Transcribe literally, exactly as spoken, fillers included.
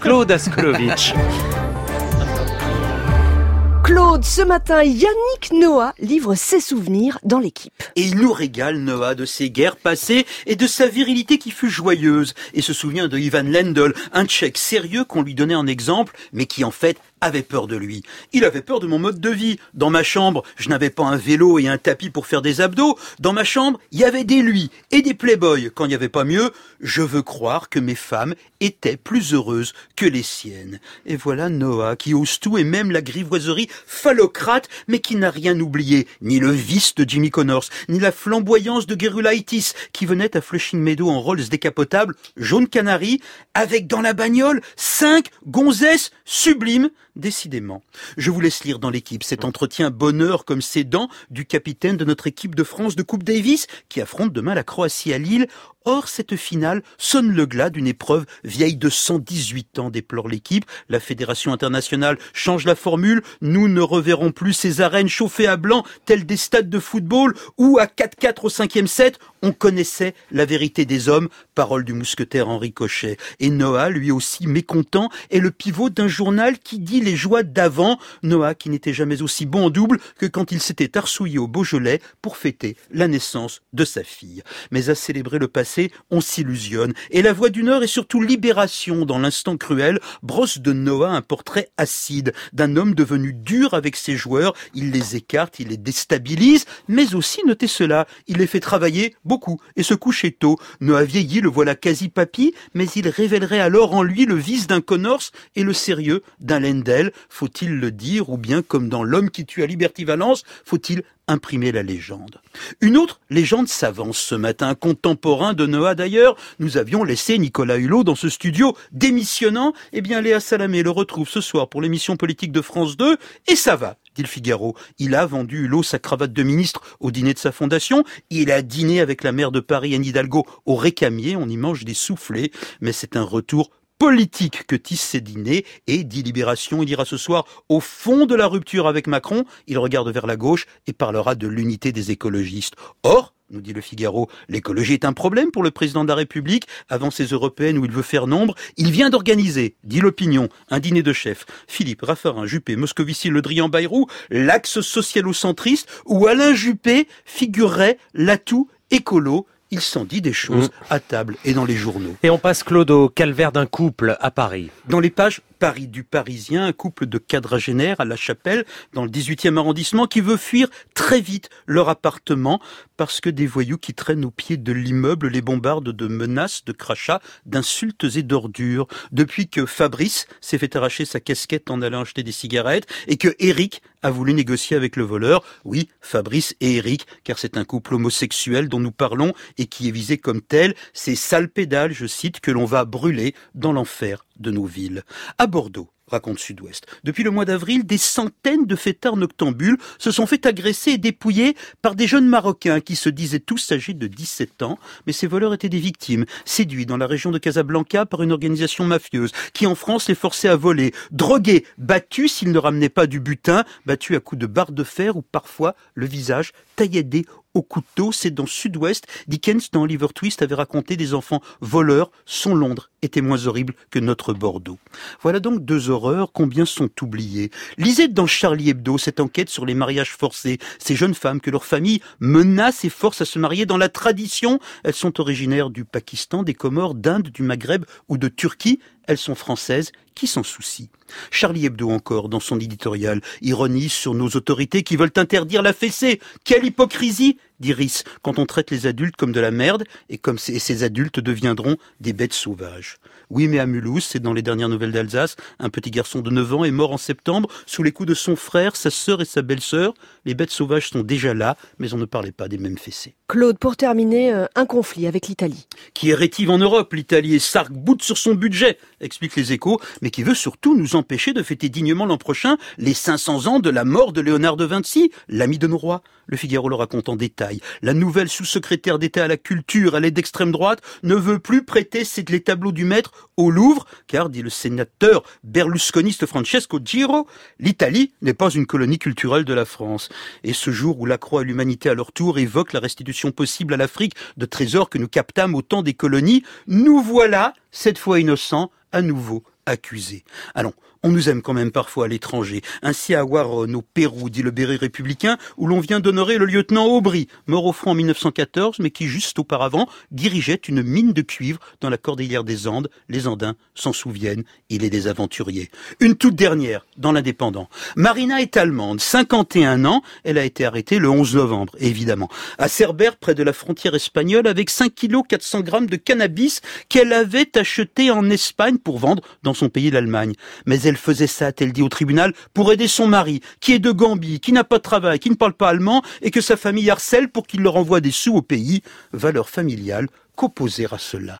Claude Askolovitch. Claude, ce matin, Yannick Noah livre ses souvenirs dans l'équipe. Et il nous régale, Noah, de ses guerres passées et de sa virilité qui fut joyeuse. Et se souvient de Ivan Lendl, un Tchèque sérieux qu'on lui donnait en exemple, mais qui en fait avait peur de lui. Il avait peur de mon mode de vie. Dans ma chambre, je n'avais pas un vélo et un tapis pour faire des abdos. Dans ma chambre, il y avait des lui et des playboys. Quand il n'y avait pas mieux, je veux croire que mes femmes étaient plus heureuses que les siennes. Et voilà Noah qui ose tout et même la grivoiserie phallocrate, mais qui n'a rien oublié, ni le vice de Jimmy Connors, ni la flamboyance de Gerulaitis, qui venait à Flushing Meadow en Rolls décapotable, jaune canari, avec dans la bagnole cinq gonzesses sublimes. Décidément. Je vous laisse lire dans l'équipe cet entretien bonheur comme ses dents du capitaine de notre équipe de France de Coupe Davis qui affronte demain la Croatie à Lille. Or, cette finale sonne le glas d'une épreuve vieille de cent dix-huit ans, déplore l'équipe. La Fédération internationale change la formule. Nous ne reverrons plus ces arènes chauffées à blanc, telles des stades de football, où à quatre quatre au cinquième set, on connaissait la vérité des hommes. Parole du mousquetaire Henri Cochet. Et Noah, lui aussi mécontent, est le pivot d'un journal qui dit les joies d'avant. Noah qui n'était jamais aussi bon en double que quand il s'était arsouillé au Beaujolais pour fêter la naissance de sa fille. Mais à célébrer le passé, on s'illusionne. Et la Voix du Nord et surtout Libération, dans l'instant cruel, brosse de Noah un portrait acide d'un homme devenu dur avec ses joueurs. Il les écarte, il les déstabilise, mais aussi, notez cela, il les fait travailler beaucoup et se coucher tôt. Noah vieilli, le voilà quasi papy, mais il révélerait alors en lui le vice d'un Connors et le sérieux d'un Lendl. Faut-il le dire, ou bien comme dans L'homme qui tue à Liberty Valence, faut-il imprimer la légende? Une autre légende s'avance ce matin, contemporain de Noah d'ailleurs. Nous avions laissé Nicolas Hulot dans ce studio démissionnant. Eh bien, Léa Salamé le retrouve ce soir pour l'émission politique de France deux, et ça va, dit le Figaro. Il a vendu Hulot sa cravate de ministre au dîner de sa fondation. Il a dîné avec la maire de Paris, Anne Hidalgo, au Récamier. On y mange des soufflés, mais c'est un retour politique que tissent ces dîners, et dit Libération, il ira ce soir au fond de la rupture avec Macron. Il regarde vers la gauche et parlera de l'unité des écologistes. Or, nous dit le Figaro, l'écologie est un problème pour le président de la République. Avant ces européennes où il veut faire nombre, il vient d'organiser, dit l'opinion, un dîner de chefs. Philippe, Raffarin, Juppé, Moscovici, Le Drian, Bayrou, l'axe socialo-centriste, où Alain Juppé figurerait l'atout écolo. Il s'en dit des choses mmh. à table et dans les journaux. Et on passe, Claude, au calvaire d'un couple à Paris. Dans les pages Paris du Parisien, un couple de quadragénaires à La Chapelle, dans le dix-huitième arrondissement, qui veut fuir très vite leur appartement parce que des voyous qui traînent au pied de l'immeuble les bombardent de menaces, de crachats, d'insultes et d'ordures. Depuis que Fabrice s'est fait arracher sa casquette en allant acheter des cigarettes et que Eric a voulu négocier avec le voleur. Oui, Fabrice et Eric, car c'est un couple homosexuel dont nous parlons et qui est visé comme tel. Ces sales pédales, je cite, que l'on va brûler dans l'enfer de nos villes. À Bordeaux, raconte Sud-Ouest. Depuis le mois d'avril, des centaines de fêtards noctambules se sont fait agresser et dépouiller par des jeunes Marocains qui se disaient tous âgés de dix-sept ans, mais ces voleurs étaient des victimes, séduits dans la région de Casablanca par une organisation mafieuse qui en France les forçait à voler, drogués, battus s'ils ne ramenaient pas du butin, battus à coups de barre de fer ou parfois le visage tailladé au couteau. C'est dans Sud-Ouest. Dickens, dans Oliver Twist, avait raconté des enfants voleurs. Son Londres était moins horrible que notre Bordeaux. Voilà donc deux horreurs, combien sont oubliées. Lisez dans Charlie Hebdo cette enquête sur les mariages forcés. Ces jeunes femmes que leurs familles menacent et forcent à se marier dans la tradition. Elles sont originaires du Pakistan, des Comores, d'Inde, du Maghreb ou de Turquie. Elles sont françaises, qui s'en soucie? Charlie Hebdo encore, dans son éditorial, ironise sur nos autorités qui veulent interdire la fessée. Quelle hypocrisie, dit Riss, quand on traite les adultes comme de la merde et comme ces, ces adultes deviendront des bêtes sauvages. Oui, mais à Mulhouse, c'est dans les dernières nouvelles d'Alsace, un petit garçon de neuf ans est mort en septembre sous les coups de son frère, sa sœur et sa belle-sœur. Les bêtes sauvages sont déjà là, mais on ne parlait pas des mêmes fessées. Claude, pour terminer, euh, un conflit avec l'Italie. Qui est rétive en Europe, l'Italie, et s'arc-boute sur son budget, expliquent les Échos, mais qui veut surtout nous empêcher de fêter dignement l'an prochain les cinq cents ans de la mort de Léonard de Vinci, l'ami de nos rois. Le Figaro le raconte en détail. La nouvelle sous-secrétaire d'État à la culture, elle est d'extrême droite, ne veut plus prêter les tableaux du maître au Louvre, car, dit le sénateur berlusconiste Francesco Giro, l'Italie n'est pas une colonie culturelle de la France. Et ce jour où la Croix et l'Humanité à leur tour évoquent la restitution possible à l'Afrique de trésors que nous captâmes au temps des colonies, nous voilà, cette fois innocents, à nouveau accusée. Allons, on nous aime quand même parfois à l'étranger. Ainsi à Huaron, au Pérou, dit le Béret républicain, où l'on vient d'honorer le lieutenant Aubry, mort au front en mille neuf cent quatorze, mais qui, juste auparavant, dirigeait une mine de cuivre dans la cordillère des Andes. Les Andins s'en souviennent, il est des aventuriers. Une toute dernière, dans l'Indépendant. Marina est allemande, cinquante et un ans, elle a été arrêtée le onze novembre, évidemment, à Cerbère, près de la frontière espagnole, avec cinq kilos quatre cents grammes de cannabis qu'elle avait acheté en Espagne pour vendre dans son pays, l'Allemagne. Mais elle faisait ça, a-t-elle dit au tribunal, pour aider son mari, qui est de Gambie, qui n'a pas de travail, qui ne parle pas allemand, et que sa famille harcèle pour qu'il leur envoie des sous au pays. Valeur familiale qu'opposer à cela.